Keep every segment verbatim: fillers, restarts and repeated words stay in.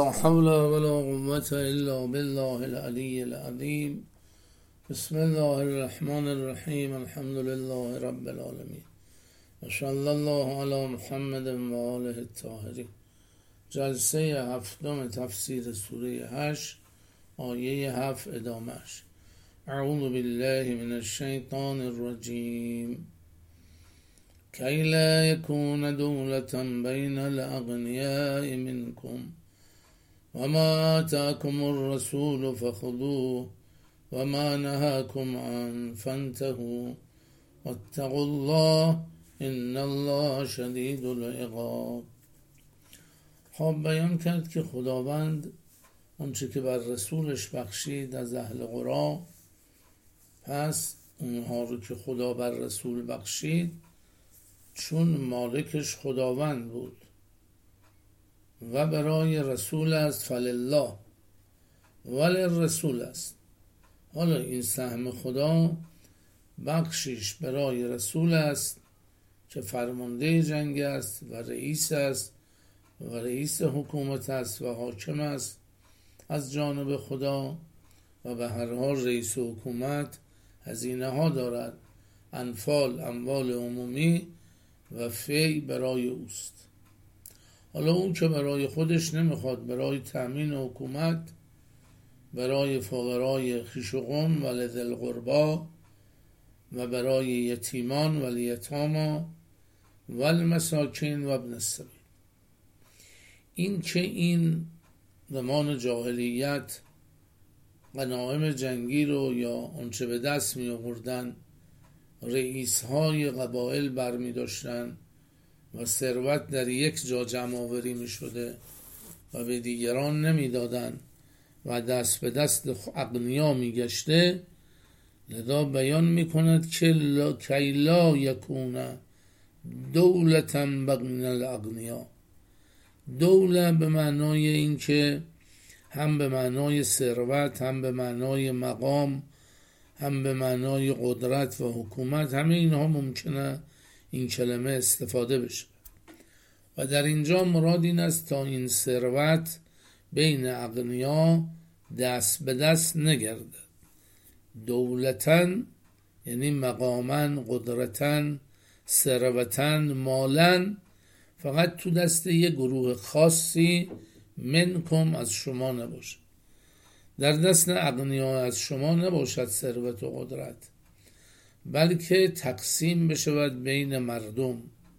لا حول ولا قوة إلا بالله العلي العظيم. بسم الله الرحمن الرحیم. الحمد لله رب العالمین و صلی الله علی محمد و آله الطاهرین. جلسه هفتم تفسیر سوره هشت، آیه هفت ادامهش. اعوذ بالله من الشیطان الرجیم. کی لا یکون دولة بین الاغنیاء منکم وما آتاکم الرسول فخذوه وما نهاكم عنه فانتهوا واتقوا الله ان الله شدید العقاب. خب بیان کرد که خداوند اونچه که بر رسولش بخشید از اهل قری، پس اونها رو که خدا بر رسول بخشید چون مالکش خداوند بود و برای رسول است، فلله ولی رسول است. حالا این سهم خدا بخشش برای رسول است که فرمانده جنگ است و رئیس است و رئیس حکومت است و حاکم است از جانب خدا، و به هر حال رئیس حکومت هزینه ها دارد، انفال اموال عمومی و فی برای اوست. حالا اون که برای خودش نمیخواد، برای تأمین حکومت، برای فقرای خویش و قوم و لذی القربا و برای یتیمان و الیتاما و المساکین و ابن السبیل. این که این زمان جاهلیت غنایم جنگی رو یا اونچه به دست می آوردن رئیس های قبایل برمی داشتن و ثروت در یک جا جمع آوری می شده و به دیگران نمی دادن و دست به دست اغنیا می گشته، لذا بیان می کند که لا کی لا یکون دولة بین الاغنیا. دوله به معنای این که هم به معنای ثروت، هم به معنای مقام، هم به معنای قدرت و حکومت، همه اینها ممکنه این کلمه استفاده بشه و در اینجا مراد این است تا این ثروت بین اغنیا دست به دست نگرده. دولتن یعنی مقامن، قدرتن، ثروتن، مالن، فقط تو دست یه گروه خاصی منکم از شما نباشه، در دست اغنیا از شما نباشد ثروت و قدرت، بلکه تقسیم بشود بین مردم.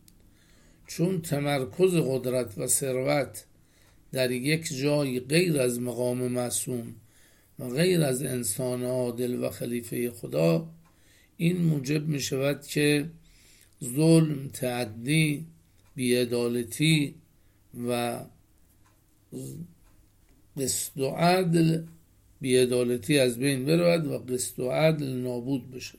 چون تمرکز قدرت و ثروت در یک جای غیر از مقام معصوم و غیر از انسان عادل و خلیفه خدا، این موجب می شود که ظلم، تعدی، بی‌عدالتی و قسط و عدل، بی‌عدالتی از بین برود و قسط و عدل نابود بشه.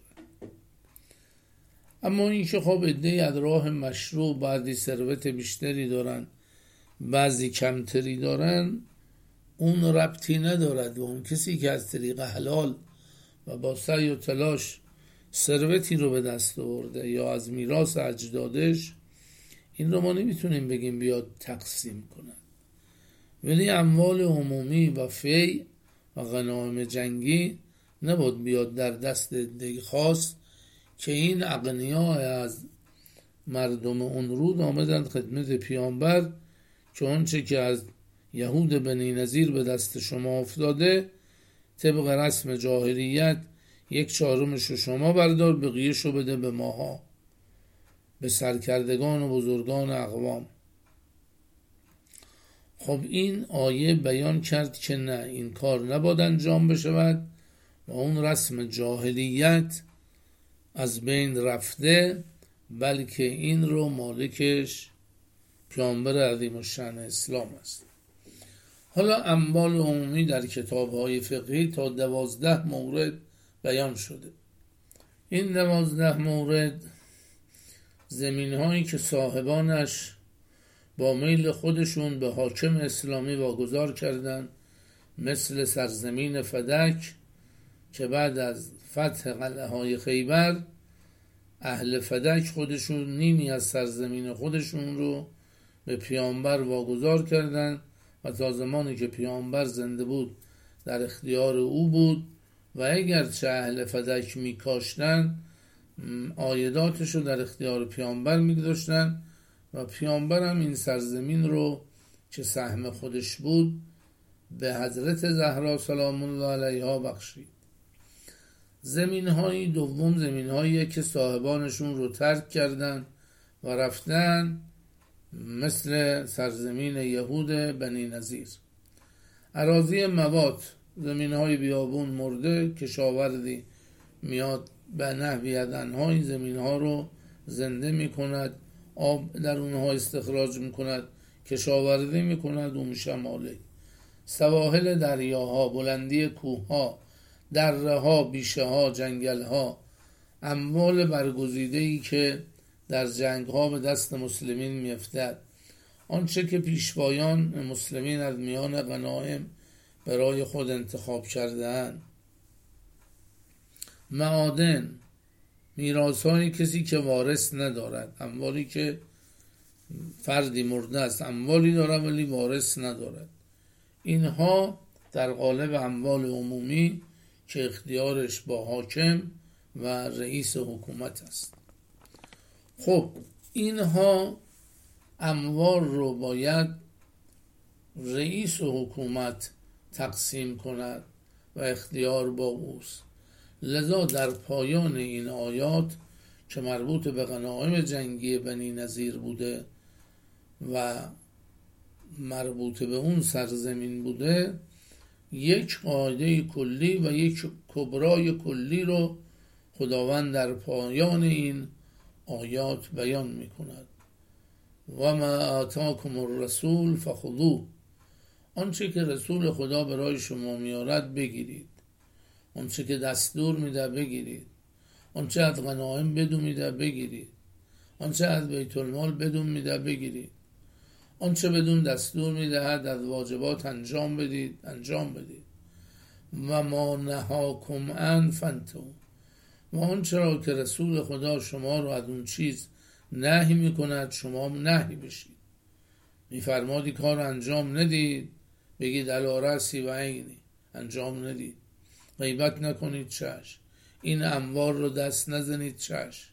اما این که خب عده‌ای از راه مشروع بعضی ثروت بیشتری دارن، بعضی کمتری دارن، اون ربطی ندارد. و اون کسی که از طریق حلال و با سعی و تلاش ثروتی رو به دست آورده یا از میراث اجدادش، این رو ما نمیتونیم بگیم بیاد تقسیم کنه. ولی اموال عمومی و فی و غنایم جنگی نباید بیاد در دست عده خاص که این اغنیا از مردم اون رود آمدند خدمت پیامبر که اونچه که از یهود بنی نظیر به دست شما افتاده طبق رسم جاهلیت یک چهارمش رو شما بردار، بقیه‌ش رو بده به ماها، به سرکردگان و بزرگان اقوام. خب این آیه بیان کرد که نه، این کار نباید انجام بشود و اون رسم جاهلیت از بین رفته، بلکه این رو مالکش پیامبر عظیم الشأن اسلام است. حالا اموال عمومی در کتاب‌های فقهی تا دوازده مورد بیان شده. این دوازده مورد زمین‌هایی که صاحبانش با میل خودشون به حاکم اسلامی واگذار کردند، مثل سرزمین فدک که بعد از فتح قلعه های خیبر اهل فدک خودشون نیمی از سرزمین خودشون رو به پیامبر واگذار کردند و تا زمانی که پیامبر زنده بود در اختیار او بود و اگرچه اهل فدک میکاشتن عایداتش رو در اختیار پیامبر میگذاشتن و پیامبر هم این سرزمین رو که سهم خودش بود به حضرت زهرا سلام الله علیها بخشید. زمین های دوم زمین هایی که صاحبانشون رو ترک کردن و رفتن، مثل سرزمین یهود بنی نظیر. اراضی موات، زمین های بیابون مرده، کشاورزی میاد به نحوی ادنها این زمین ها رو زنده می کند، آب در اونها استخراج می کند، کشاورزی می کند. اون شماله سواحل دریاها، بلندی کوهها، دره ها، بیشه ها، جنگل ها، اموال برگزیده ای که در جنگ ها به دست مسلمین می افتد، آنچه که پیشوایان مسلمین از میان غنایم برای خود انتخاب کرده‌اند، معادن، میراث‌های کسی که وارث ندارد، اموالی که فردی مرده است اموالی دارد ولی وارث ندارد، اینها در قالب اموال عمومی که اختیارش با حاکم و رئیس حکومت است. خب اینها اموال رو باید رئیس حکومت تقسیم کند و اختیار با اوست. لذا در پایان این آیات که مربوط به غنایم جنگی بنی نظیر بوده و مربوط به اون سرزمین بوده، یک قاعده کلی و یک کبرای کلی رو خداوند در پایان این آیات بیان می کند. و ما آتاکم الرسول فخذوه، آنچه که رسول خدا برای شما میارد بگیرید، آنچه که دستور میده بگیرید، آنچه از غنایم بدون میده بگیرید، آنچه از بیت المال بدون میده بگیرید، آنچه بدون دستور میدهد از واجبات انجام بدید انجام بدید. و ما نهاکم عن فانتهوا، و آنچه را که رسول خدا شما رو از اون چیز نهی میکند شما نهی بشید. میفرمادی کار انجام ندید، بگید علی رأسی و عینی، انجام ندید. غیبت نکنید، چشم. این اموال رو دست نزنید، چشم.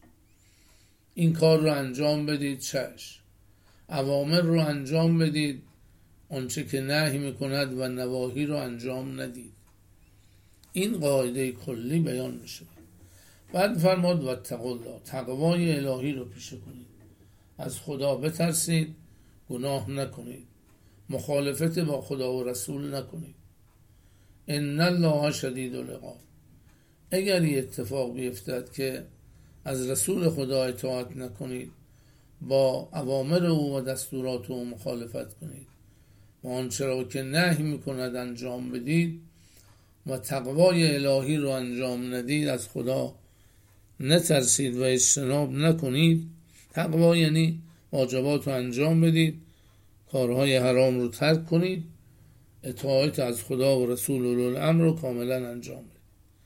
این کار رو انجام بدید، چشم. اوامر رو انجام بدید، آنچه که نهی میکند و نواهی رو انجام ندید. این قاعده کلی بیان میشه. بعد فرمود واتقوا الله، تقوای الهی رو پیشه کنید، از خدا بترسید، گناه نکنید، مخالفت با خدا و رسول نکنید. ان الله شدید العقاب، اگر این اتفاق بیفتد که از رسول خدا اطاعت نکنید، با اوامر او و دستورات او مخالفت کنید و آنچه را که نهی میکند انجام بدید و تقوای الهی رو انجام ندید، از خدا نترسید و اجتناب نکنید. تقوا یعنی واجبات رو انجام بدید، کارهای حرام رو ترک کنید، اطاعت از خدا و رسول الامر رو کاملا انجام بدید.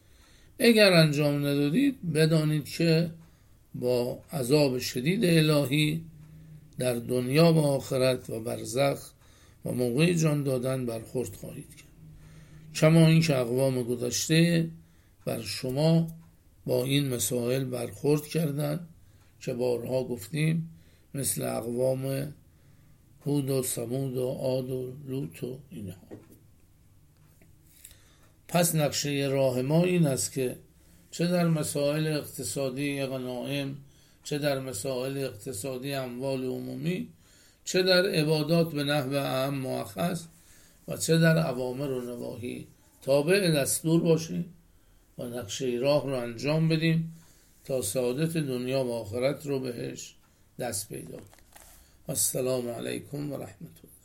اگر انجام ندادید بدانید که با عذاب شدید الهی در دنیا و آخرت و برزخ و موقع جان دادن برخورد خواهید کرد، کما این که اقوام گذشته بر شما با این مسائل برخورد کردند که بارها گفتیم، مثل اقوام هود و ثمود و عاد و لوط و اینها. پس نقشه راه ما این است که چه در مسائل اقتصادی غنایم، چه در مسائل اقتصادی اموال عمومی، چه در عبادات به نحو اهم مؤخص و چه در اوامر و نواهی تابع دستور باشیم و نقشه راه رو انجام بدیم تا سعادت دنیا و آخرت رو بهش دست پیدا کنیم. السلام علیکم و رحمت الله.